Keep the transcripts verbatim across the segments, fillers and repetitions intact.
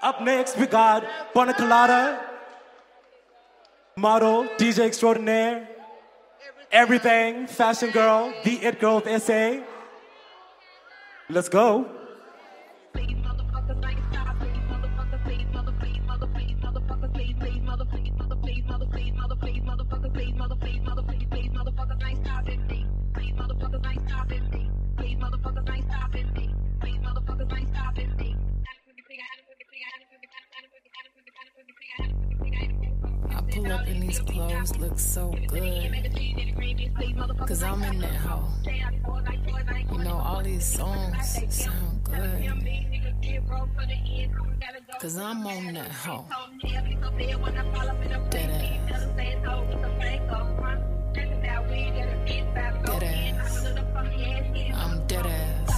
Up next, we got Bona Colada, model, D J extraordinaire, everything, fashion girl, the it girl of S A. Let's go. I pull up in these clothes, look so good. Cause I'm in that hoe. You know, all these songs sound good. Cause I'm on that hoe. Dead ass. Dead ass. I'm dead ass.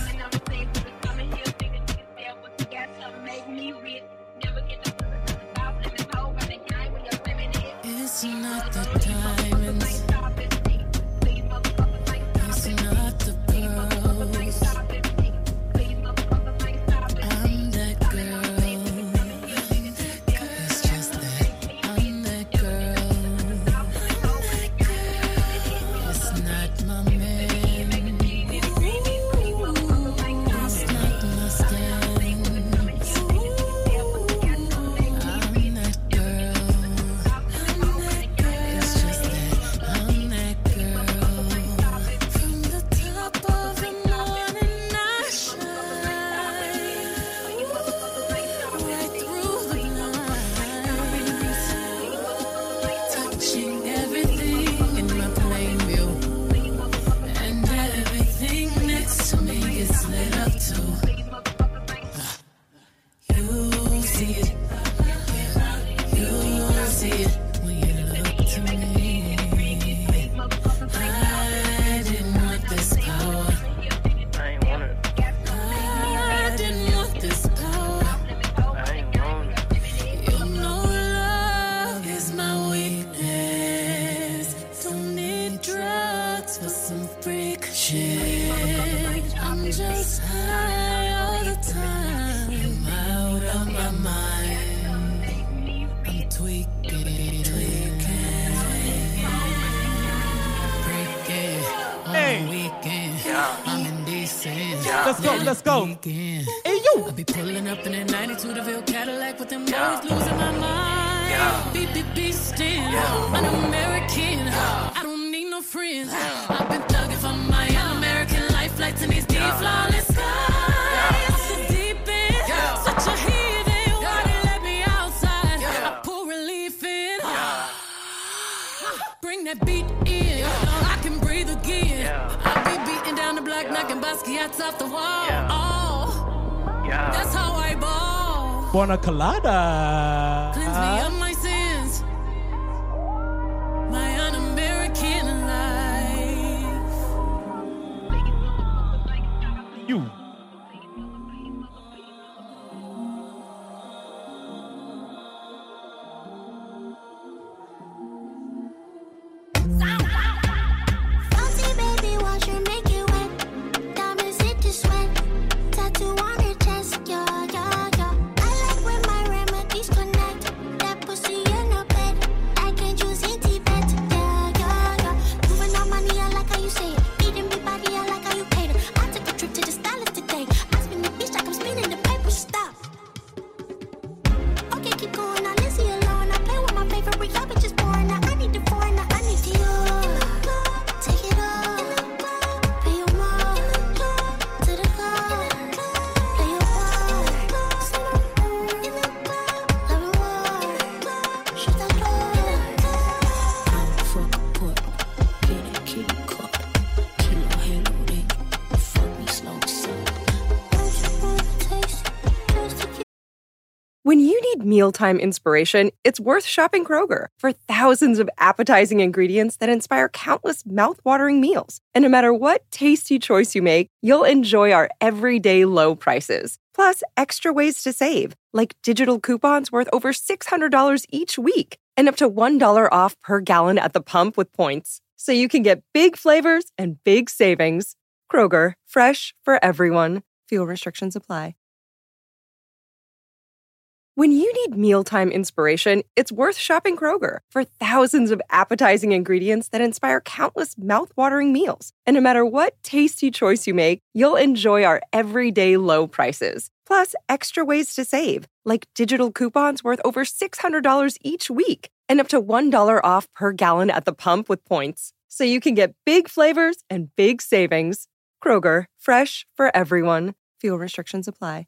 It's not the diamonds. It's not the pearls. I'm that girl. It's just that I'm that girl. It's not my man. It's not my stance. I'm that girl. It's just that I'm that girl. From the top of the morning I shine right through the lines, touching everything in my plain view, and everything next to me gets lit up too. You see it, you see it when you look to me. I didn't want this power. I ain't want it. I didn't want this power. I ain't want it. You know love is my weakness. Don't need drugs for some freak shit. I'm just high all the time. I'm out of my mind. I'm tweaking, tweaking, breaking on Hey. the weekend. Yeah. I'm indecent. Yeah. Let's go, let's go. Weekend. Hey, you. I be pulling up in a ninety-two DeVille Cadillac with them Yeah. boys losing my mind. Yeah. Beep, beep, beastin'. Yeah. An American. I don't need no friends. I've been thugging for my American life, flights in these deep, flawless skies. Off the deep end, Yeah. such a heathen. Why Yeah. they let me outside? Yeah. I pull relief in. Bring that beat in. I can breathe again. Yeah. I be beating down the block, knocking Basquiat's off the wall. Yeah. Oh, Yeah. that's how I ball. Bona Colada. Cleanse me of my sins. My un-American life. You. Fancy baby, wash your make it wet. Diamonds hit the sweat. Tattoo on your chest, yeah, yeah, yeah. I like when my remedies connect. That pussy in the bed. I can choose in Tibet, yeah, yeah, yeah. Moving on money, I like how you say it. Beating me body, I like how you cater. I took a trip to the stylist today. I spin the beach like I'm spinning the paper. Stop. Okay, keep going. I Lizzie alone. I play with my favorite y'all bitches boring. Now I need the foreign. Now I need you. Take it all. Pay your mom. To the club. Play your ball. In the club. Love and war. Shut the door. Fuck a put, get a kitty cup, kilo halo ring, fuck me slow so. Don't you wanna taste it? Just to keep When you need mealtime inspiration, it's worth shopping Kroger for thousands of appetizing ingredients that inspire countless mouthwatering meals. And no matter what tasty choice you make, you'll enjoy our everyday low prices. Plus, extra ways to save, like digital coupons worth over six hundred dollars each week and up to one dollar off per gallon at the pump with points. So you can get big flavors and big savings. Kroger, fresh for everyone. Fuel restrictions apply. When you need mealtime inspiration, it's worth shopping Kroger for thousands of appetizing ingredients that inspire countless mouthwatering meals. And no matter what tasty choice you make, you'll enjoy our everyday low prices. Plus, extra ways to save, like digital coupons worth over six hundred dollars each week and up to one dollar off per gallon at the pump with points. So you can get big flavors and big savings. Kroger, fresh for everyone. Fuel restrictions apply.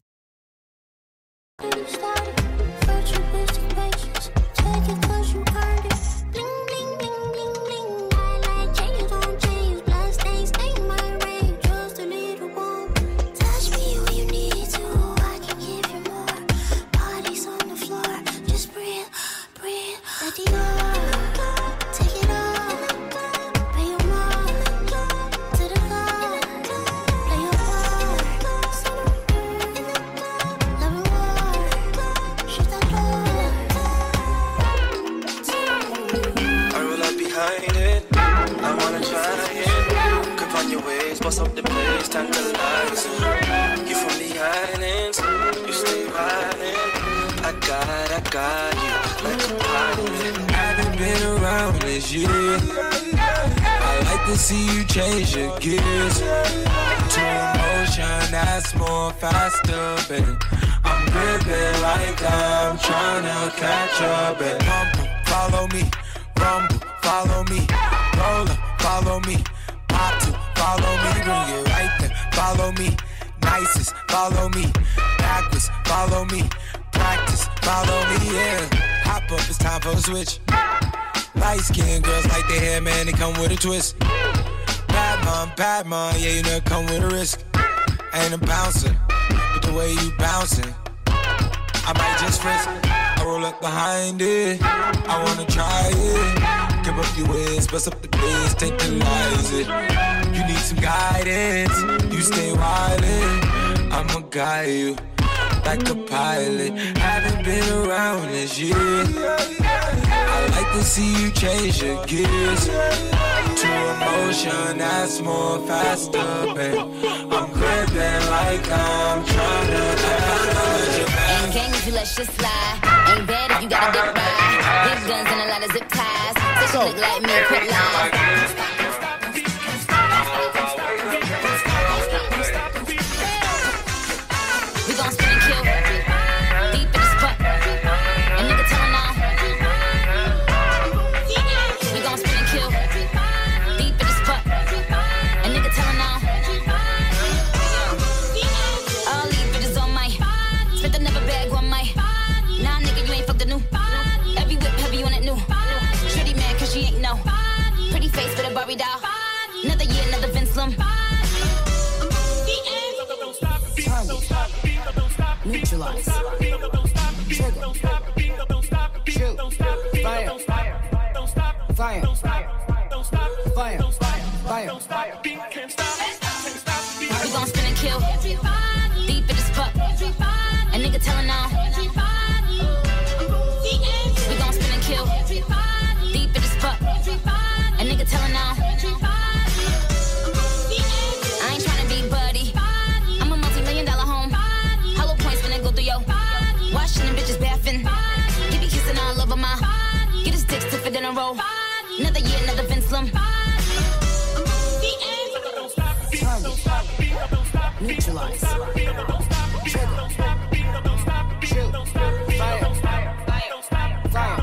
Bust up the place, tantalize. You from the islands, you stay riding. I got, I got you like a pilot. Haven't been around this year. I like to see you change your gears to emotion that's more faster, baby. I'm gripping like I'm trying to catch up, baby. Rumble, follow me, rumble, follow me, roll up, follow me. Pop to follow me, bring it right there. Follow me, nicest. Follow me, backwards. Follow me, practice. Follow me, yeah. Hop up, it's time for a switch. Light skin girls like their hair, man, they come with a twist. Bad mom, bad mom, yeah, you know, come with a risk. I ain't a bouncer, but the way you bouncing, I might just frisk. I roll up behind it, I wanna try it. Give up your ways, bust up the place, take the lies it. You need some guidance, you stay wildin'. I'ma guide you like a pilot. Haven't been around this year. I like to see you change your gears to emotion that's more faster, babe. I'm gripping like I'm trying to catch you. Ain't gang if you let shit slide. Ain't bad if you got a dick ride. Big guns and a lot of zip ties. Bitch look like me, quit lying. We gon' spin and kill. Deep in the spot. A nigga tell him all. We gon' spin and kill. Deep in the spot. A nigga tell him all. All these bitches on my. Spent another bag on my. Nah, nigga, you ain't fucked the new. Every whip heavy on it new. Shitty man, cause she ain't no. Pretty face with a Barbie doll. Another year, another Vince Slim. Neutralize. Trigger. Shoot. Fire. Fire. Fire. Fire. Fire. We gon' spin and kill. Deep in the spot. A nigga tellin' all. We gon' spin and kill. Deep in the spot. A nigga tellin' all. I ain't tryna be buddy. I'm a multi-million dollar home. Hollow points when I go through yo. Washing them bitches bathing. Give me kissing all over my. Get his dick stiffer than a roll. Another year, another Vince Slim. Neutralize. Trigger. Shoot. Fire. Fire. Fire.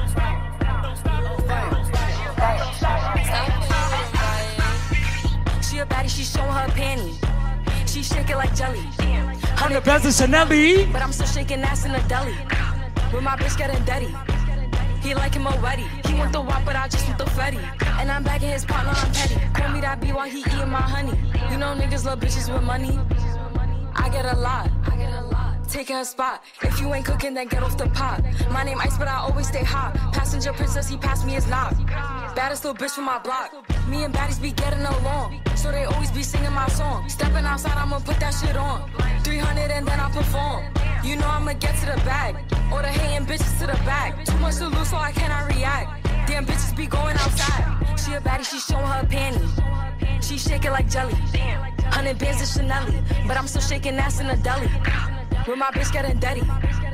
She a baddie, she showing her panties. She shaking like jelly. I'm the best of Chanelli. But I'm still shaking ass in the deli. With my bitch getting dirty. He like him already. He want the wop, but I just want the fatty. And I'm back in his partner, I'm petty. Call me that B while he eating my honey. You know niggas love bitches with money. I get a lot. I get a lot. Taking her spot. If you ain't cooking, then get off the pot. My name Ice, but I always stay hot. Passenger princess, he passed me his knock. Baddest little bitch from my block. Me and baddies be getting along. So they always be singing my song. Stepping outside, I'ma put that shit on. three hundred and then I perform. You know I'ma get to the bag. Or the hating bitches to the back. Too much to lose, so I cannot react. Damn bitches be going outside. She a baddie, she showing her panties. She shaking like jelly. Hundred bands of Chanelli. But I'm still shaking ass in the deli. With my bitch getting dirty.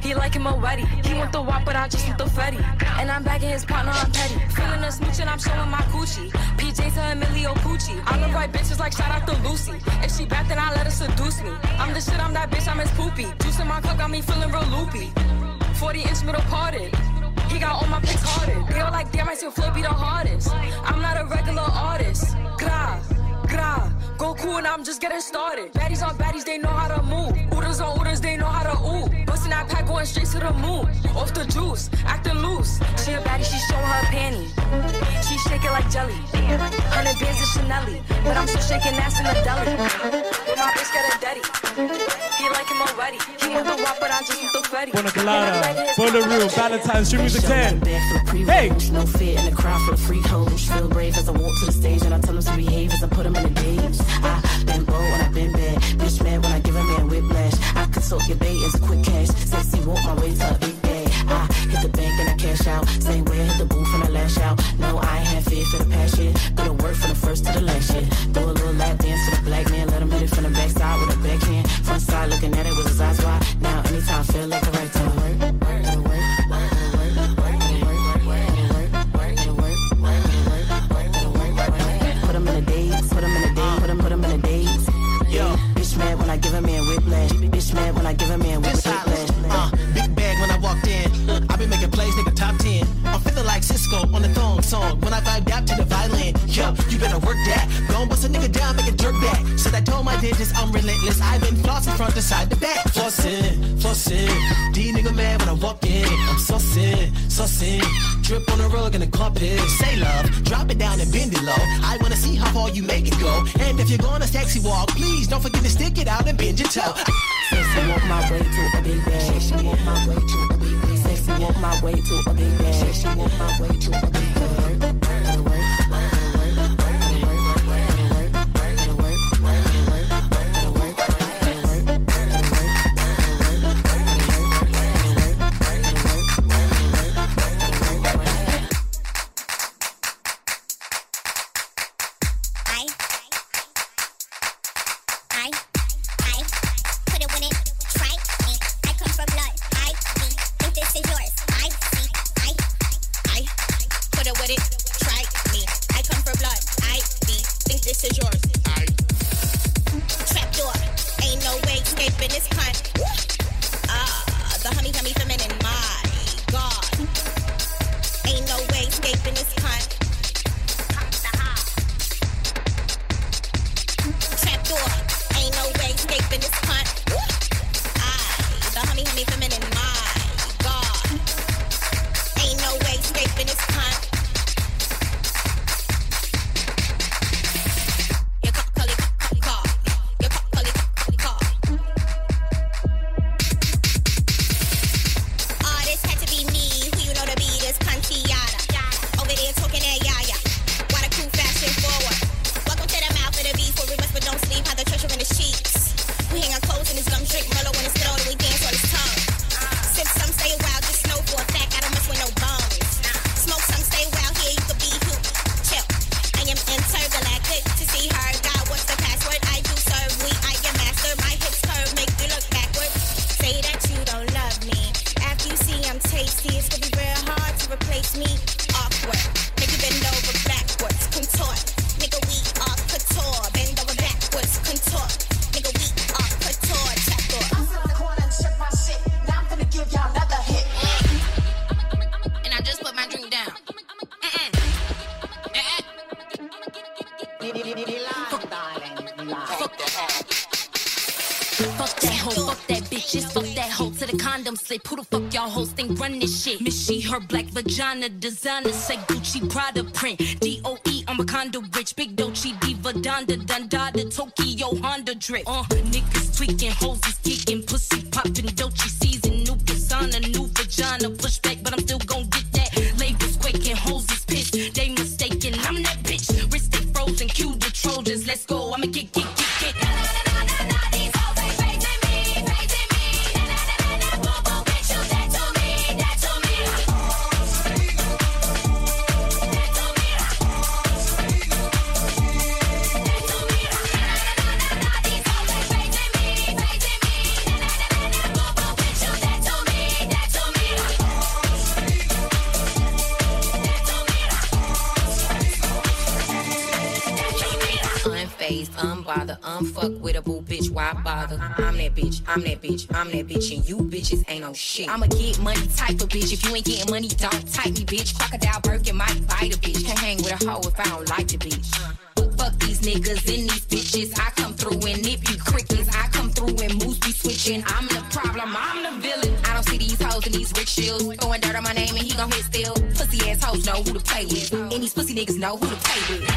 He like him already. He want the wop, but I just want the Fetty. And I'm back in his partner, I'm petty. Feeling a smooch and I'm showing my coochie. P J to Emilio Pucci. I love white bitches like shout out to Lucy. If she bad, then I let her seduce me. I'm the shit, I'm that bitch, I'm his poopy. Juice in my cup got me feeling real loopy. forty inch middle parted. He got all my pics hearted. They all like, damn, I still flip be the hardest. I'm not a regular artist. Gra, gra. Go cool and I'm just getting started. Baddies on baddies, they know how to move. Ooders on ooders, they know how to ooh. Bustin' that pack going straight to the moon. Off the juice, acting loose. She a baddie, she showing her panty. She shake it like jelly. Hundred bands of Chanel, but I'm still shaking ass in the deli. With my bitch got a daddy. He like him already. He want the wop, but I just want the Fetty. Buona Colada, Bonnaroo, Valentine's, Street Music ten. Hey! No fear in the crowd for the freak hoes. Feel brave as I walk to the stage and I tell them to behave as I put them in the days. I been bold when I been bad. Bitch mad when I give a man whiplash. I could talk your bait as a quick cash. Sexy walk my way to a big bag. I hit the bank and I cash out. Same way I hit the booth and I lash out. No, I ain't had fear for the past shit. Do the work from the first to the last shit. Do a little lap dance to the black man. Let him hit it from the backside with a backhand. Front side looking at it with his eyes wide. Now anytime I feel like the right time. Work, work, work, work, work, work, put him in the days, put him in the days, put him, put him in the days. Yo, bitch mad when I give a man whiplash. Bitch mad when I give a man whiplash. Uh, big bag when I walked in. I been making plays, nigga, top ten. I'm feeling like Cisco on the thong song. When I vibe out to the violin, yo, you better work that. Gon' bust a nigga down, make a jerk back. Said I told my digits I'm relentless. I've been flossing front to side to back. Flossin', flossin'. D nigga mad when I walk in. I'm saucin', saucin'. Drip on the rug in the carpet. Say love, drop it down and bend it low. I wanna see how far you make it go. And if you're gonna sexy walk, please don't forget to stick it out and bend your toe. Sexy walk my way to a big bag. Sexy walk my way to a big bag. Sexy walk my way to a big bag. Sexy walk my way to a big bag. Who the fuck y'all hoes think run this shit? Miss she, her black vagina designer say Gucci Prada print. D O E, I'm a condo rich. Big Dolce Diva Donda Dundada Tokyo Honda drip. Uh, niggas tweaking, hoes is geeking, pussy popping, Dolce season, new persona, new vagina. Push back, but I'm still gon' get that. Labels quaking, hoes is pissed. They mistaken, I'm that bitch. Wrist they frozen, cue the Trojans. Let's go, I'ma get, get, get, get. unbother, unfuckwittable bitch, why bother? I'm that bitch, I'm that bitch, I'm that bitch, and you bitches ain't no shit. I'm a get money type of bitch. If you ain't getting money, don't type me, bitch. Crocodile Birkin might bite a bitch. Can't hang with a hoe if I don't like the bitch. Fuck, fuck these niggas and these bitches. I come through and nip you crickets. I come through and moves be switching. I'm the problem, I'm the villain. I don't see these hoes in these rickshaws throwing dirt on my name and he gon' hit still. Pussy ass hoes know who to play with, and these pussy niggas know who to play with.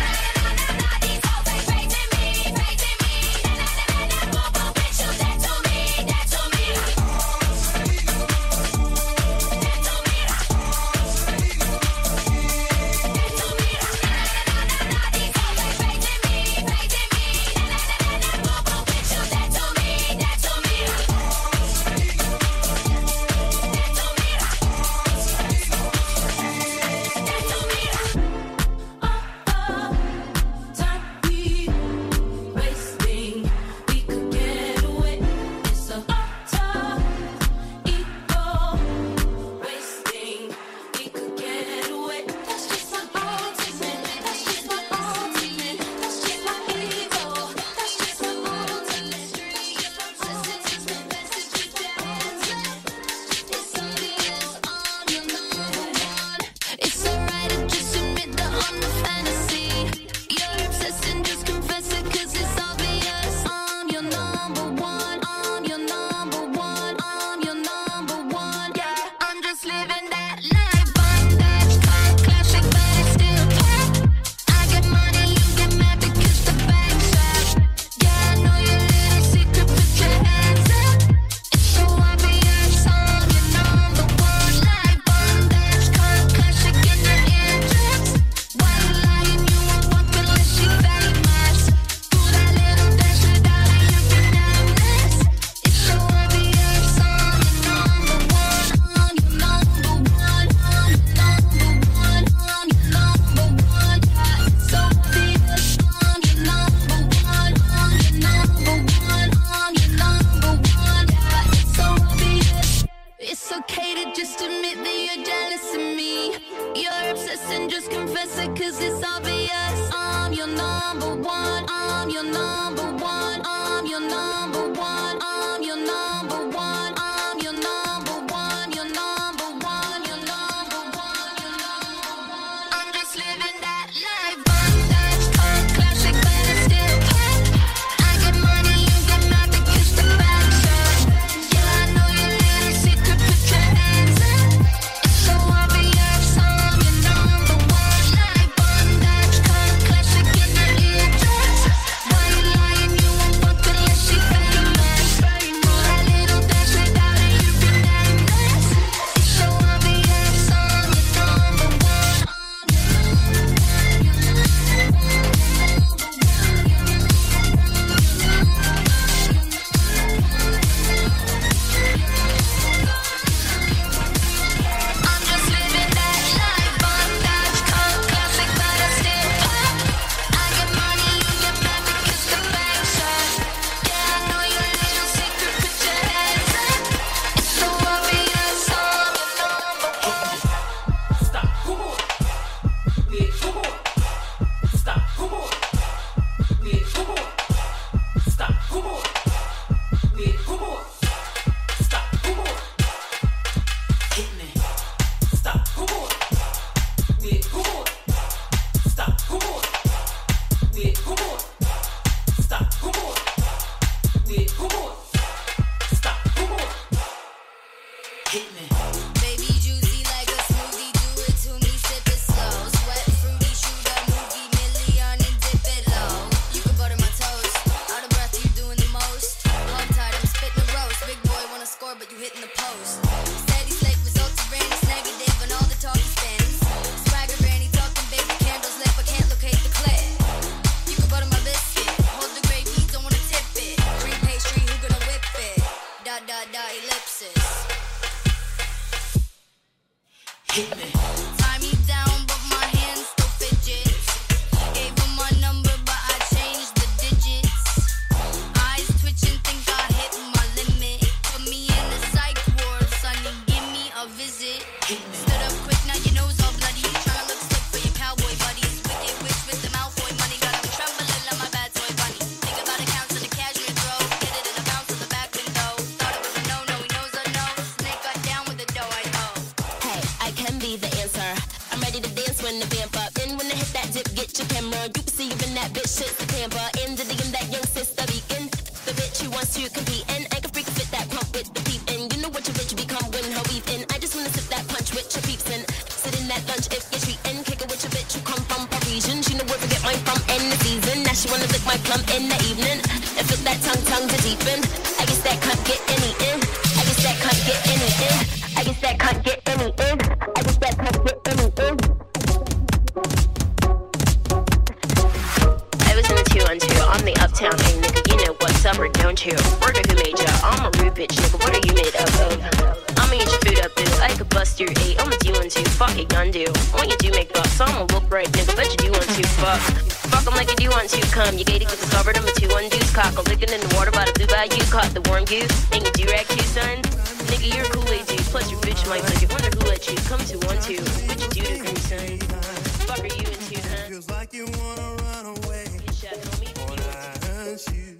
fuck it, gun do. When you do make bucks, so I'ma look right, nigga, bet you do want to fuck. Fuck 'em like you do want to come. You gated, get discovered, I'm a two undoes cock. A licking in the water by the blue bayou, caught the warm goose. And you do rag too, son. Nigga, you're a Kool-Aid dude, plus your bitch might lick it. Wonder who let you come to one, two. What you do to crew, son? Fuck are you into, huh? Feels like you wanna run away. Good shot, homie. Wanna hurt you.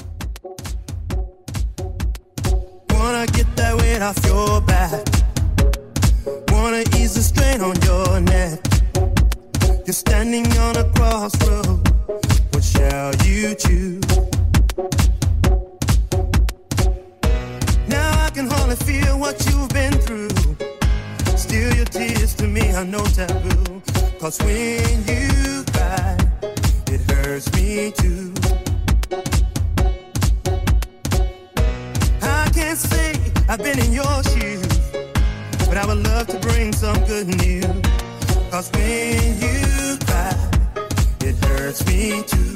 Wanna get that weight off your back. Wanna ease the strain on your neck. You're standing on a crossroad. What shall you choose? Now I can hardly feel what you've been through. Still your tears to me are no taboo. Cause when you cry, it hurts me too. I can't say I've been in your shoes, but I would love to bring some good news. Cause when you cry, it hurts me too.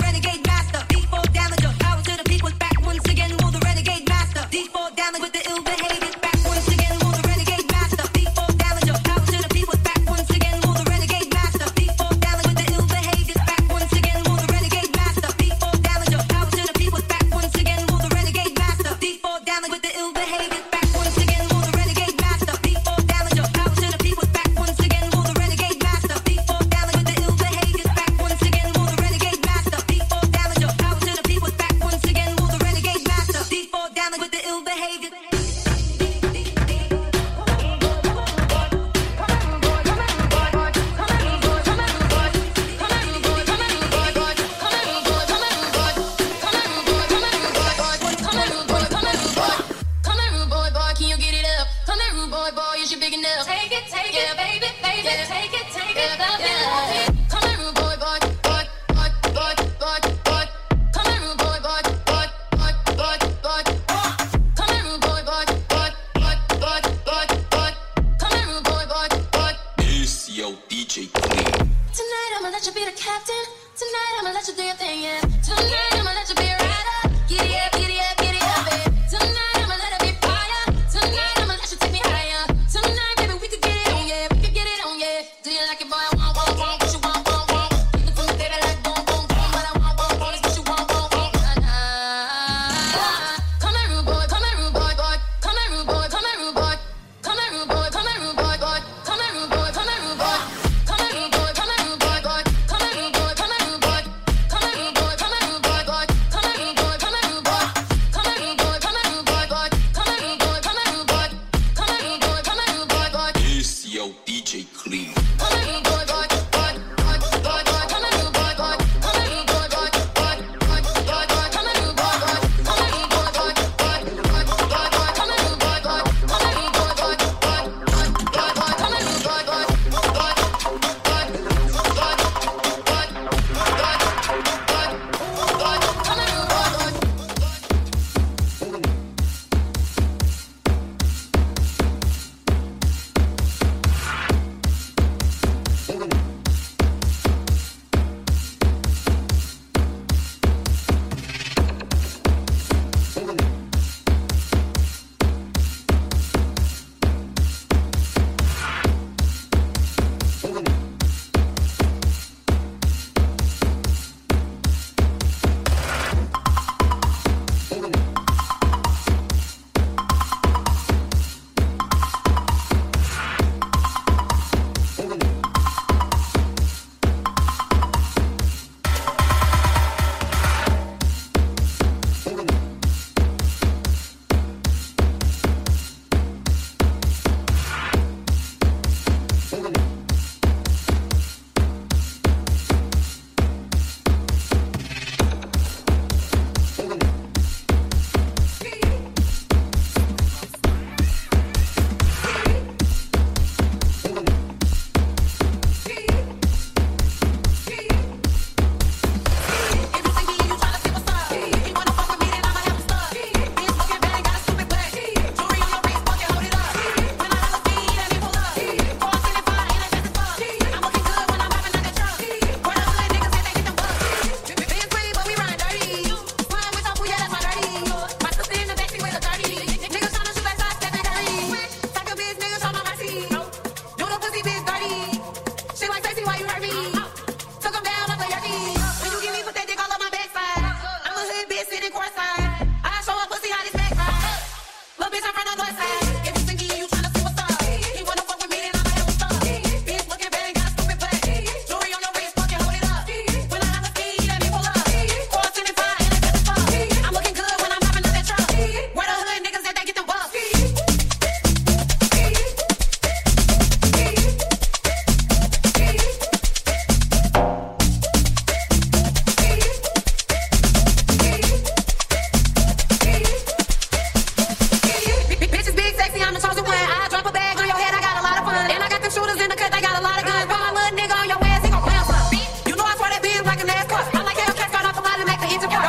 With the ill behavior.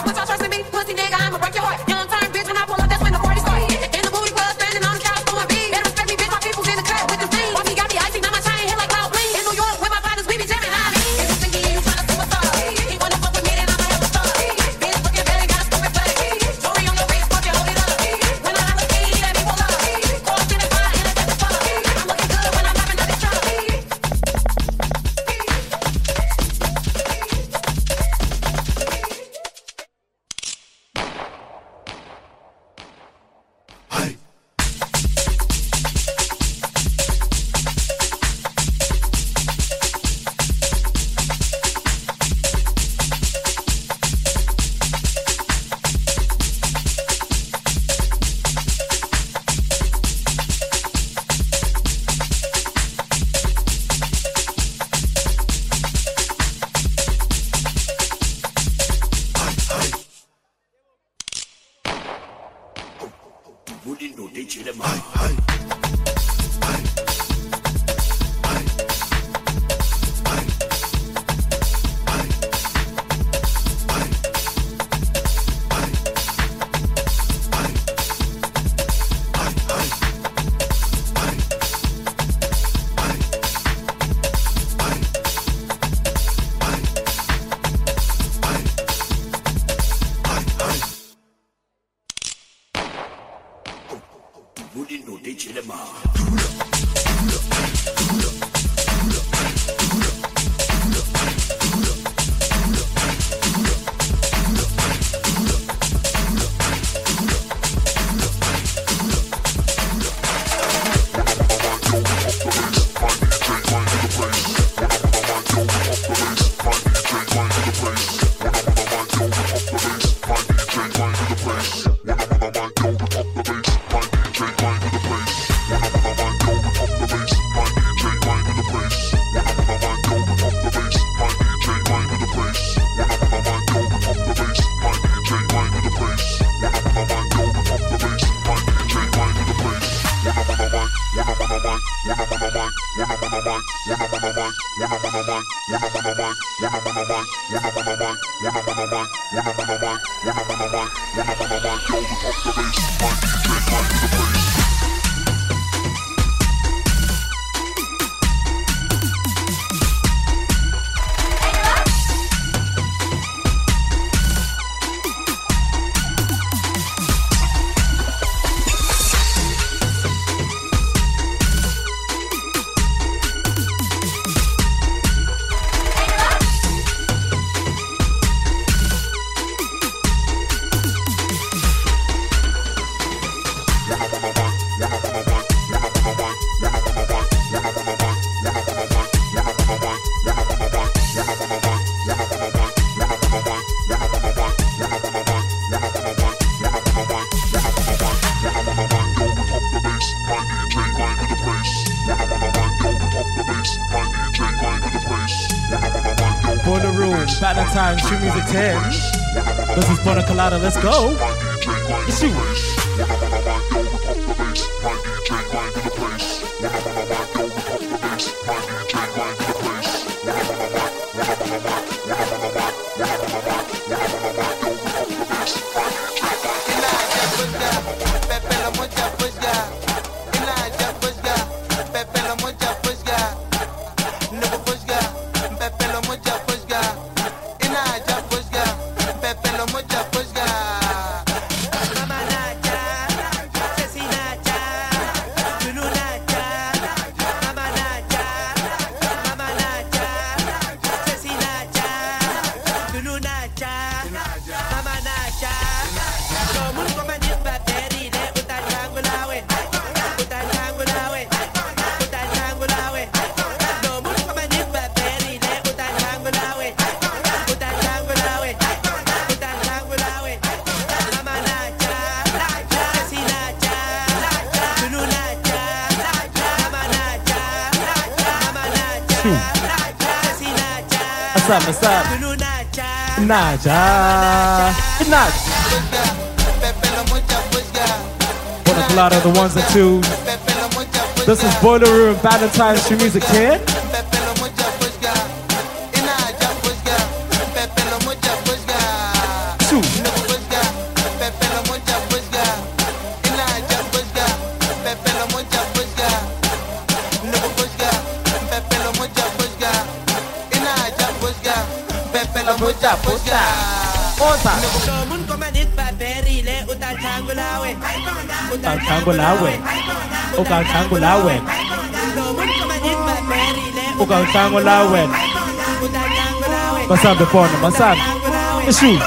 put your trust in me, pussy nigga, I'ma break your heart. Young turn bitch, when I pull up, that's when the party start. In the booty club, standing on the couch, throwing beans. Better respect me, bitch, my people's in the cut with the thing. Bossy got me icy, now my chain hit like cloud bling. In New York, with my partners, we be jamming high. If you think he ain't tryna superstar, he wanna fuck with me, then I'ma have a star. Bitch, looking better, got a stupid flag. Jewelry on your wrist, fuck it, hold it up. When I holla ski, let me pull up. Cross in the fire, and I set the fuck. I'm looking good when I'm rapping out this truck. Valentine's True Music ten. This is Bona Colada. Let's go. It's you. What's up, what's up? Naja. Naja. Bona Colada, the ones and twos. This is Boiler Room, Valentine's True Music ten. Two. Posa. Utal Changulawe. Utal Changulawe. Utal Changulawe. Masan before no Masan. Issue.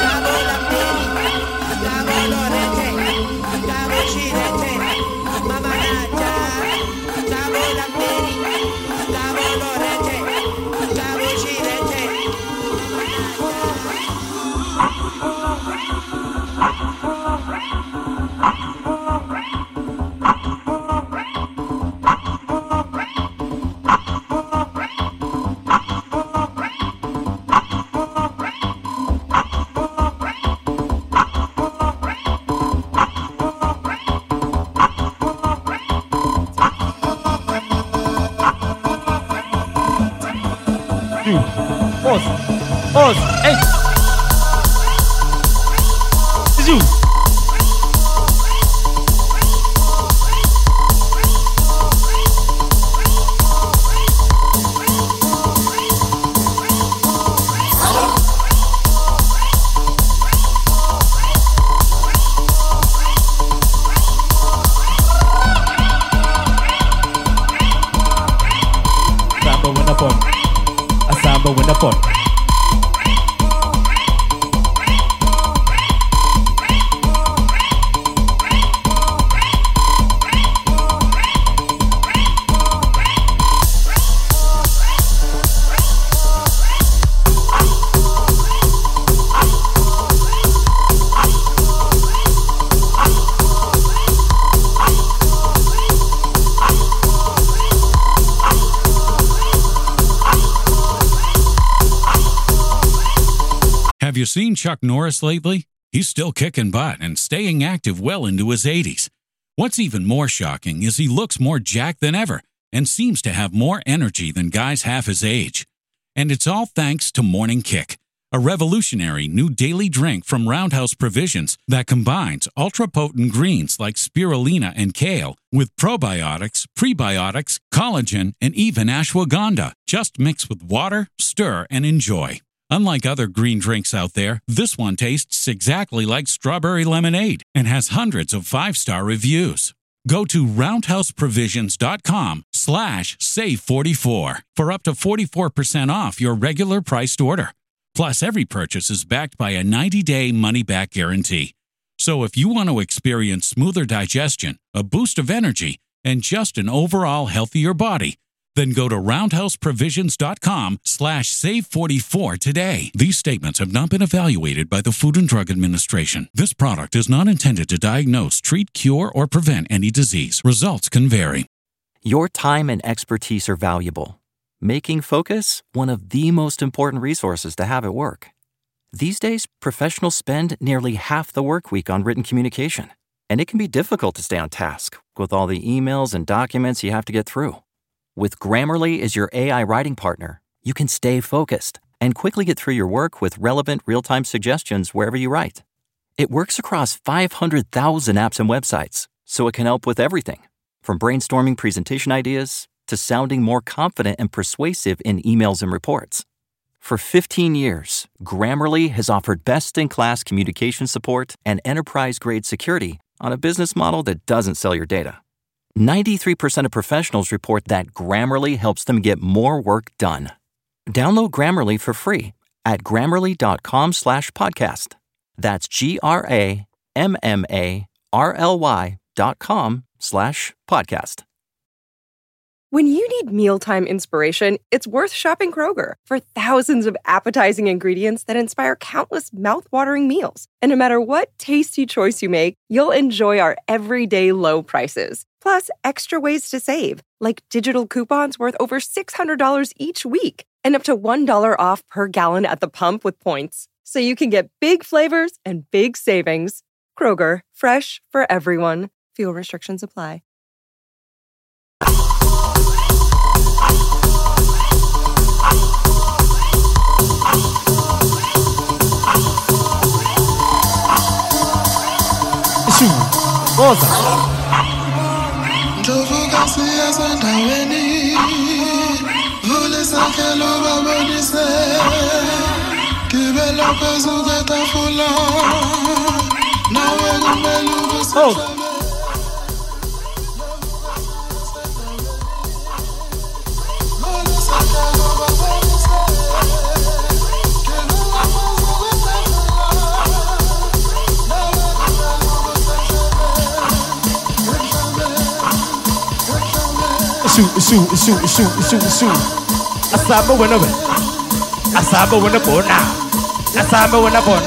Pause. Pause. Hey. It's you. Samba when up on. A samba when up on. Have you seen Chuck Norris lately? He's still kicking butt and staying active well into his eighties. What's even more shocking is he looks more jacked than ever and seems to have more energy than guys half his age. And it's all thanks to Morning Kick, a revolutionary new daily drink from Roundhouse Provisions that combines ultra-potent greens like spirulina and kale with probiotics, prebiotics, collagen, and even ashwagandha. Just mix with water, stir, and enjoy. Unlike other green drinks out there, this one tastes exactly like strawberry lemonade and has hundreds of five-star reviews. Go to roundhouseprovisions.com slash save44 for up to forty-four percent off your regular priced order. Plus, every purchase is backed by a ninety-day money-back guarantee. So if you want to experience smoother digestion, a boost of energy, and just an overall healthier body, then go to roundhouseprovisions.com slash save44 today. These statements have not been evaluated by the Food and Drug Administration. This product is not intended to diagnose, treat, cure, or prevent any disease. Results can vary. Your time and expertise are valuable, making Focus one of the most important resources to have at work. These days, professionals spend nearly half the work week on written communication, and it can be difficult to stay on task with all the emails and documents you have to get through. With Grammarly as your A I writing partner, you can stay focused and quickly get through your work with relevant real-time suggestions wherever you write. It works across five hundred thousand apps and websites, so it can help with everything, from brainstorming presentation ideas to sounding more confident and persuasive in emails and reports. For fifteen years, Grammarly has offered best-in-class communication support and enterprise-grade security on a business model that doesn't sell your data. ninety-three percent of professionals report that Grammarly helps them get more work done. Download Grammarly for free at grammarly.com slash podcast. That's G-R-A-M-M-A-R-L-Y dot com slash podcast. When you need mealtime inspiration, it's worth shopping Kroger for thousands of appetizing ingredients that inspire countless mouthwatering meals. And no matter what tasty choice you make, you'll enjoy our everyday low prices. Plus, extra ways to save, like digital coupons worth over six hundred dollars each week and up to one dollar off per gallon at the pump with points. So you can get big flavors and big savings. Kroger, fresh for everyone. Fuel restrictions apply. Rosa. Give Oh. Shoot, shoot, shoot, shoot, shoot, shoot. Asamba when I win. Asamba when I born now. Asamba when I born.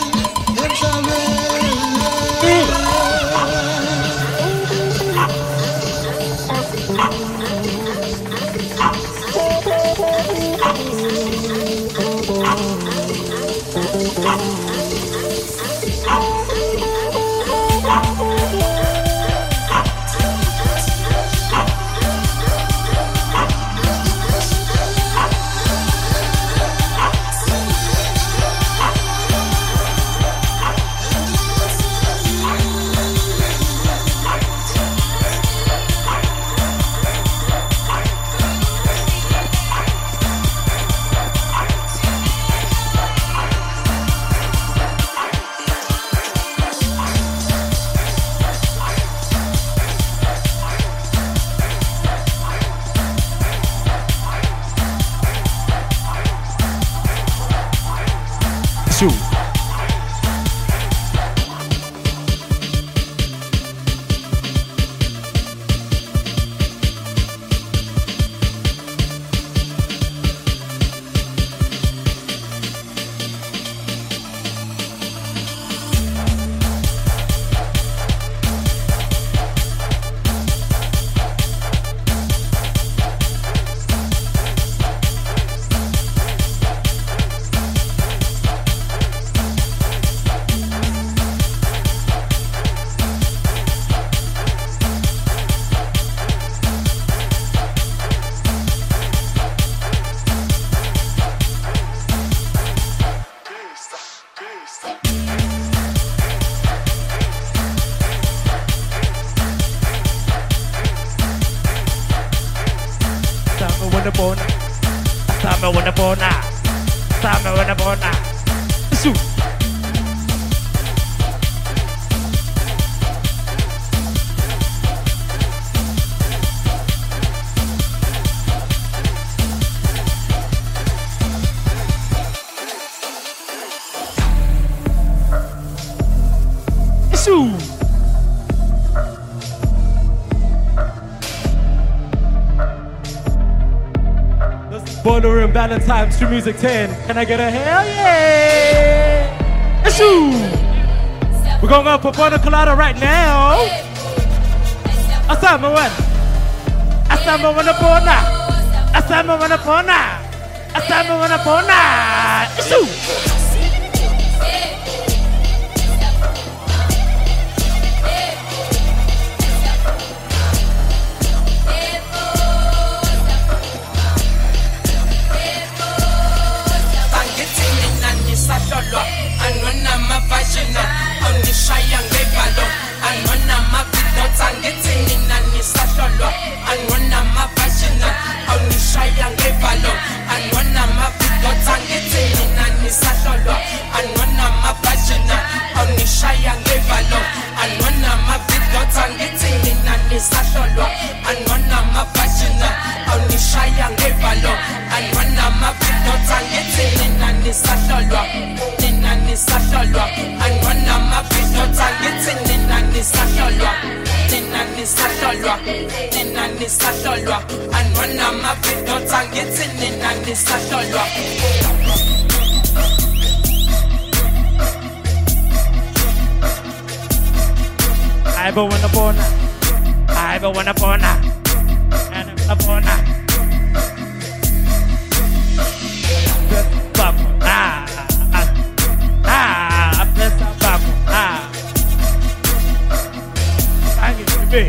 Boiler Room Valentine's True Music ten. Can I get a hell yeah? Issue! We're going up for Bona Colada right now. Asama one. Asama one upona. Asama one upona. Asama one upona. Issue! I go wanna bona. I go wanna bona. And a bona. Ah, ah, bless our Bible. Ah, thank you to me.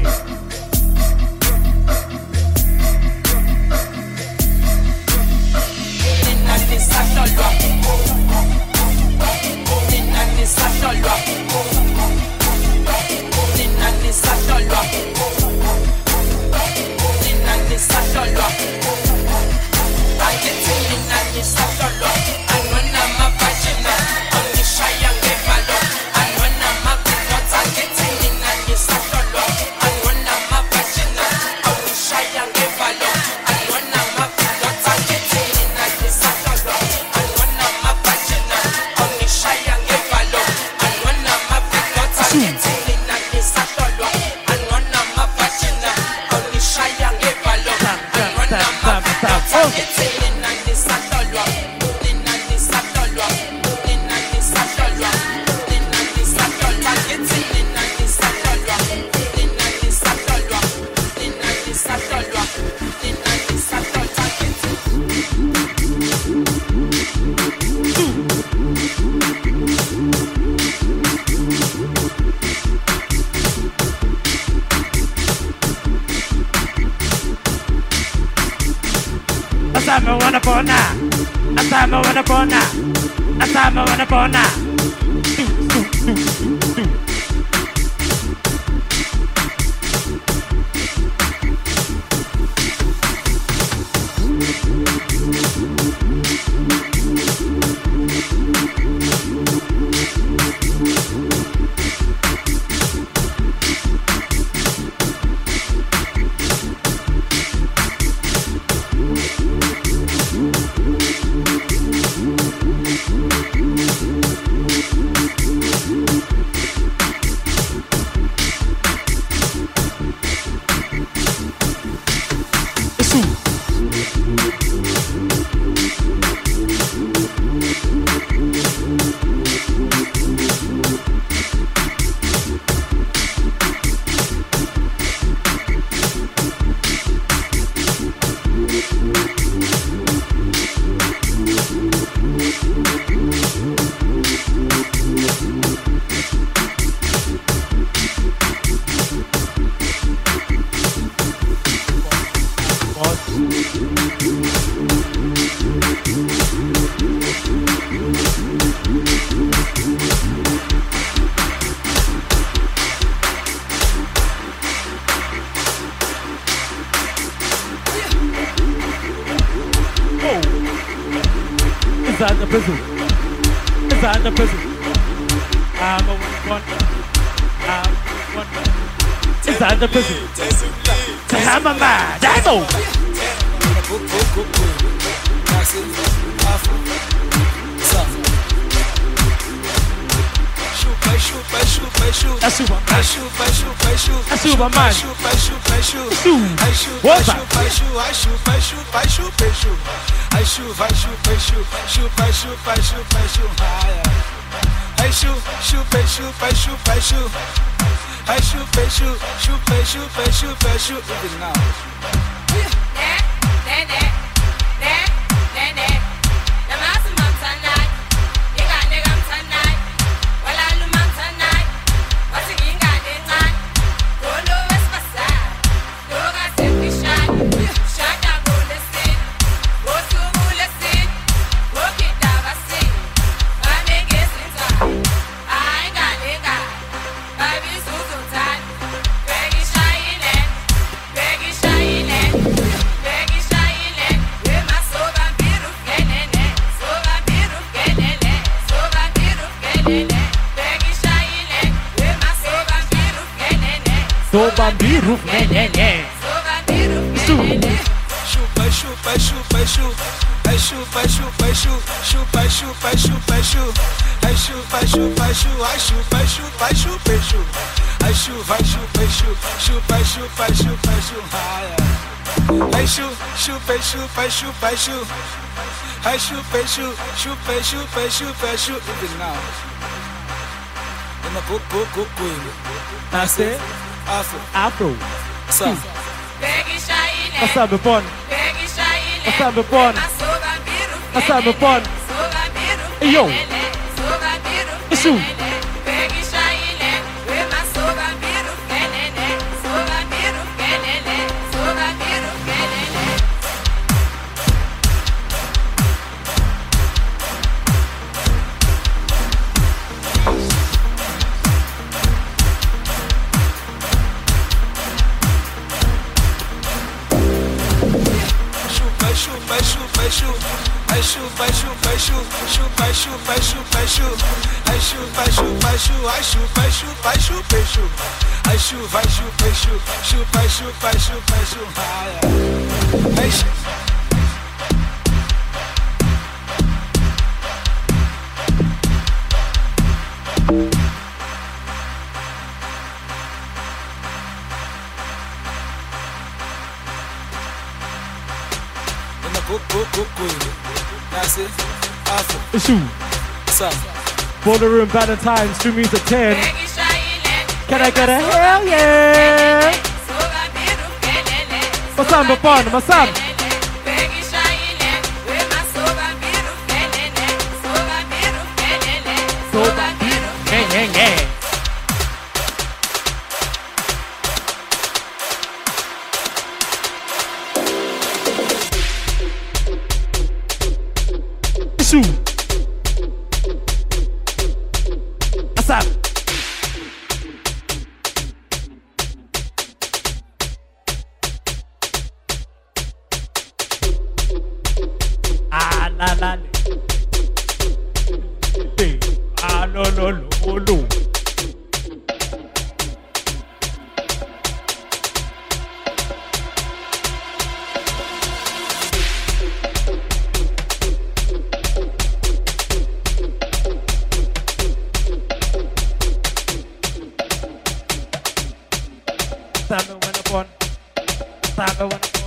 time I wanna pona. A time I wanna pona. A time I wanna pona. Inside the prison. Inside the prison. I'm a one. I'm one. Inside the prison. To have my mind. That's all. That's super. That's super man. What's up? I shoot, I shoot, I shoot, shoot, I shoot, I shoot, I shoot, I shoot, shoot, I shoot, I shoot, I shoot, I shoot, I shoot, shoot, I shoot, I shoot, I shoot, even now. So bambiru, ne ne ne. Shoot, I shoot, I shoot, I shoot, I shoot, I shoot, I shoot, shoot, I shoot, I shoot, I shoot, I shoot, I shoot, I shoot, I shoot, I shoot, I shoot, I shoot, I shoot, I shoot, I shoot, shoot, I shoot, I shoot, I shoot, I shoot, shoot, I shoot, I shoot, I shoot, I shoot, I shoot, shoot, I shoot, I shoot, I shoot, even now. In the book, book, book, book. That's it. Afro. Afro. What's up? What's up, Bepon? What's up, Bepon? What's up, Bepon? Hey, yo. It's you. I shoot, I shoot, I shoot, I shoot, shoot, I shoot, I shoot, I shoot, I shoot, I shoot, I shoot, I shoot, I shoot, I shoot, I shoot, I shoot, I shoot, I shoot, shoot, I shoot, I shoot, I shoot, I shoot. That's it. Afro. It's you. What's up? Boiler Room, Bad Times, True Music ten. Can I get a hell yeah? What's up, Bepon? What's up? Yeah, yeah, yeah. la la. Hey, ah no no no no. Sabe when upon, sabe when upon.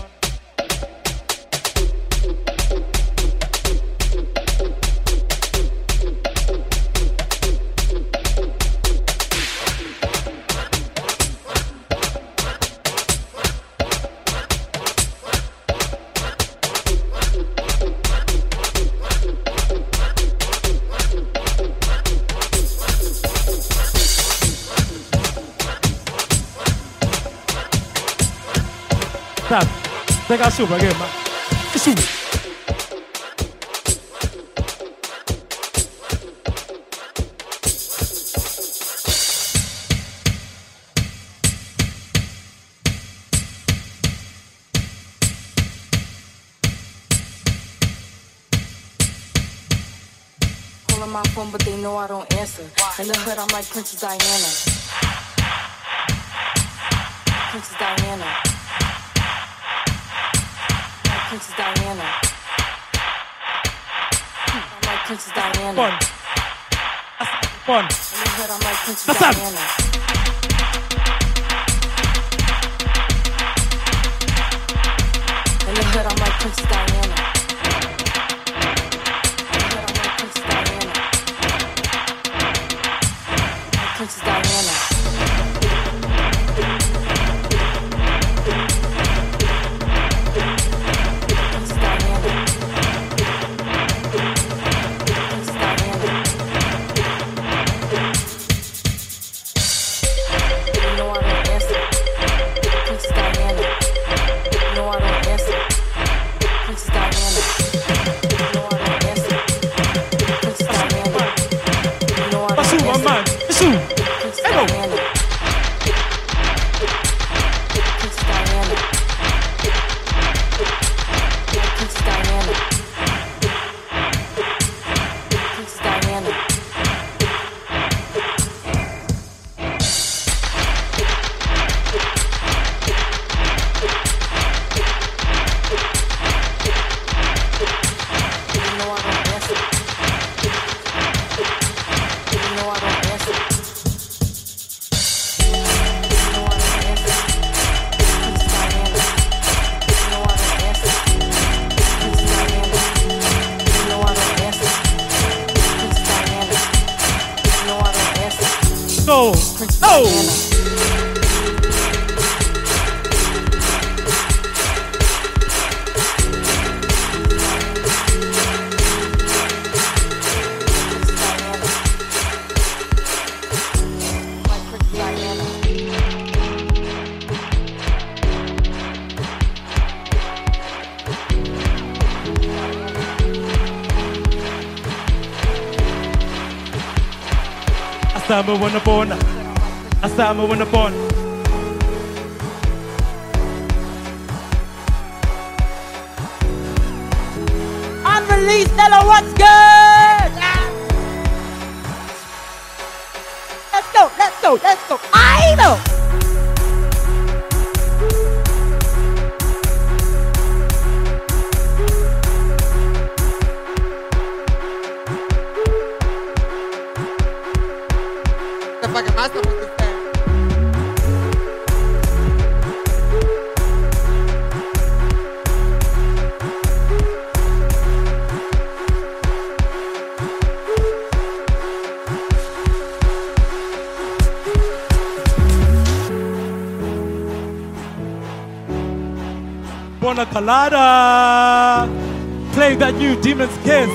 Sabe, pega a chuva aqui, mano. Chuva. Calling my phone, but they know I don't answer. In the hood, I'm like Princess Diana. Princess Diana. Princess Diana. I'm like Princess Diana. Fun. Fun. In the hood, I'm like Princess What's up? Diana. In the hood, I'm like Princess Diana. In the hood, I'm like Princess Diana. Like Princess Diana. Go. Oh. Asama wanna born, Asama wanna born. Unreleased Nella, what's good? Ah. Let's go, let's go, let's go. I know. Fucking master with this thing. Buona Colada. Play that new Demon's Kiss.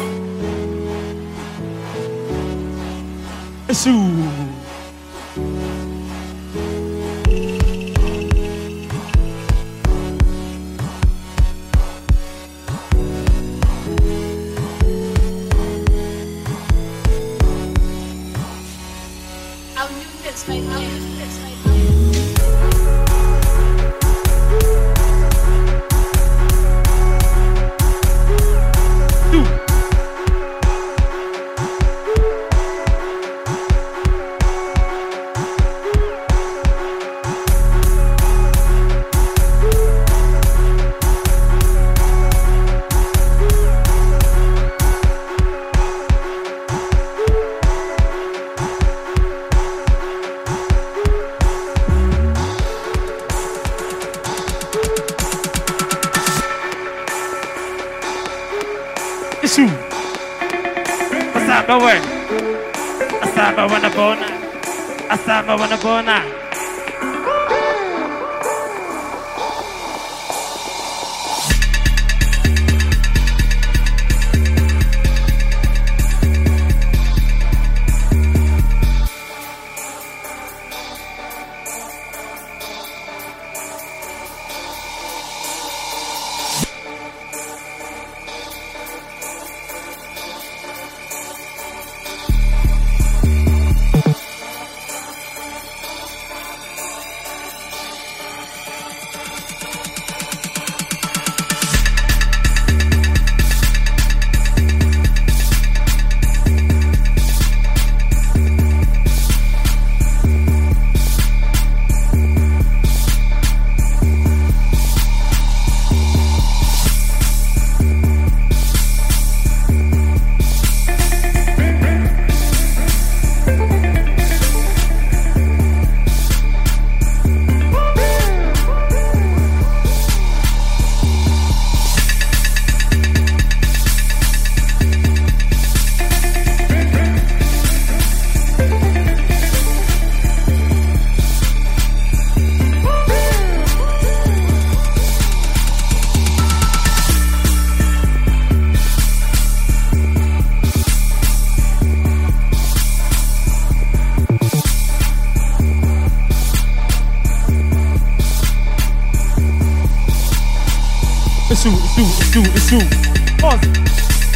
Issue. Two. Asamba we. Asamba wana bona. Asamba wana bona. It's you, it's you, it's you, it's you. Pause.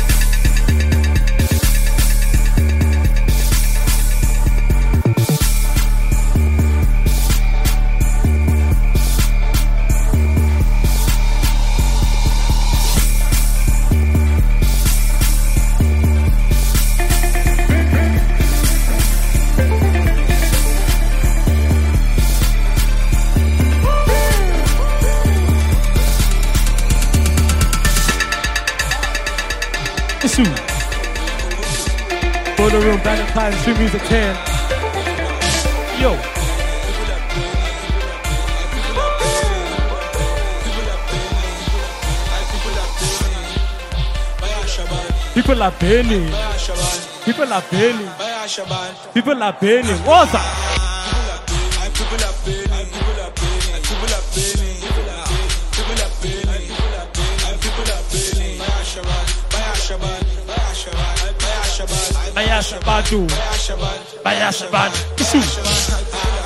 Border room, back time, street music ten. Yo. People are burning. People are burning. People are burning. What's up? Baya Shabadu, Baya Shabadu, Isu.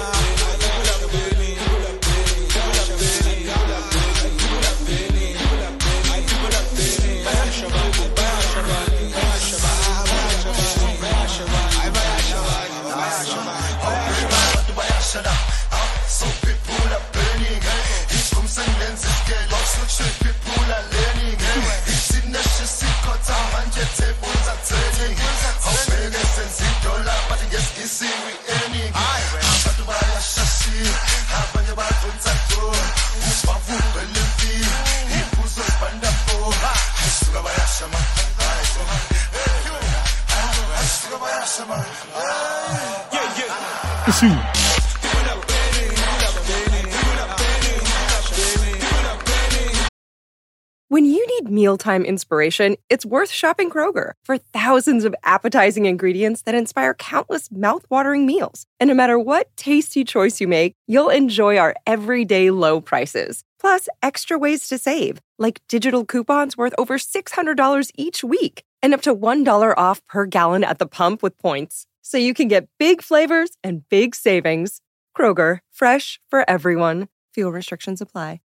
When you need mealtime inspiration, it's worth shopping Kroger for thousands of appetizing ingredients that inspire countless mouth-watering meals. And no matter what tasty choice you make, you'll enjoy our everyday low prices. Plus, extra ways to save, like digital coupons worth over six hundred dollars each week and up to one dollar off per gallon at the pump with points. So you can get big flavors and big savings. Kroger, fresh for everyone. Fuel restrictions apply.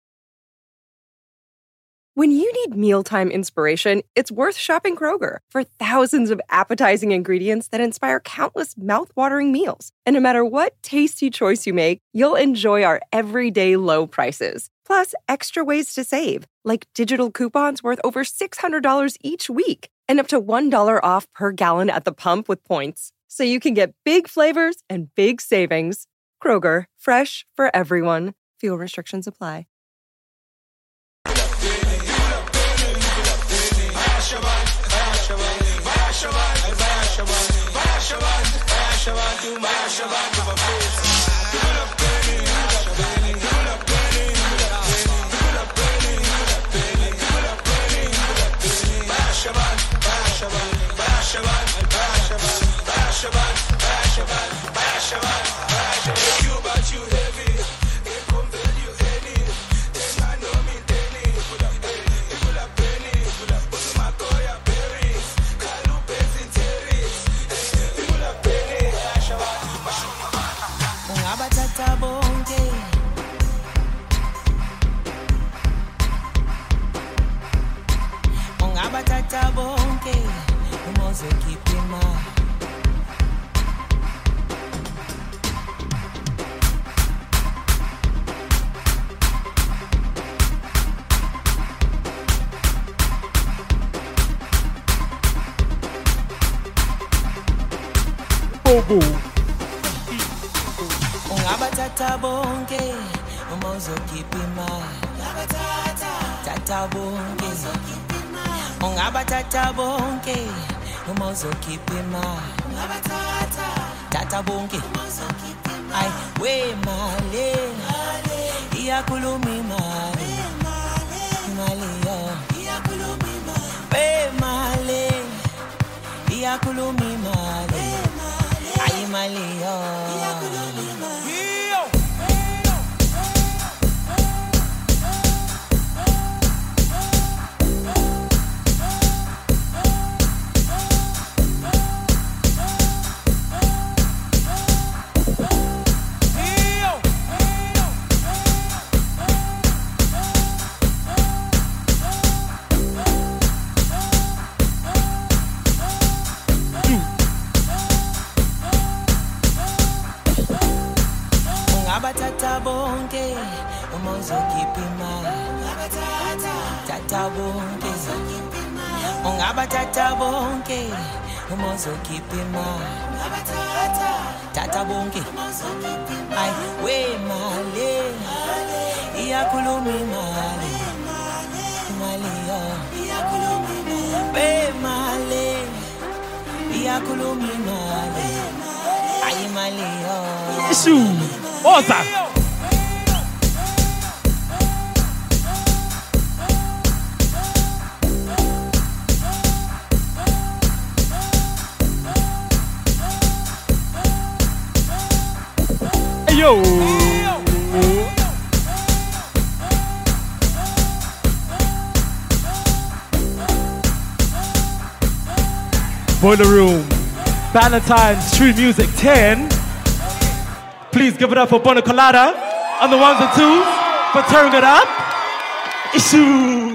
When you need mealtime inspiration, it's worth shopping Kroger for thousands of appetizing ingredients that inspire countless mouth-watering meals. And no matter what tasty choice you make, you'll enjoy our everyday low prices. Plus, extra ways to save, like digital coupons worth over six hundred dollars each week and up to one dollar off per gallon at the pump with points. So you can get big flavors and big savings. Kroger, fresh for everyone. Fuel restrictions apply. Shaban, Baya Shaban, Baya Shaban, Baya Shaban. You but you heavy, it come tell you any. Then I know me daily. Pull up penny, pull up penny, pull up pull my koya berries. Kalu pesin teris. Pull up penny, Baya Shaban, Baya Shaban. Ungaba tata bonke. Ungaba tata bonke. Umozo keep in mind. Bobo. Ungaba tata bonke. Umozo keep in mind. Tata bonke. Ungaba tata bonke. Umozo keep in mind. Tata bonke. Ay, we male. Iya kulumi male. Male yo. We male. Iya kulumi male. Ay male yo. Tata bonke, umozo keep in mind. Tata bonke, ungaba tata bonke, umozo keep in mind. Tata bonke, ay we male, iya kulumi male, male yo. We male, iya kulumi male, ay male yo. Issue. Oza. Hey, yo. Boiler Room, Valentine's Tree Music ten. Please give it up for Bona Colada on the ones and twos for turning it up. Issue.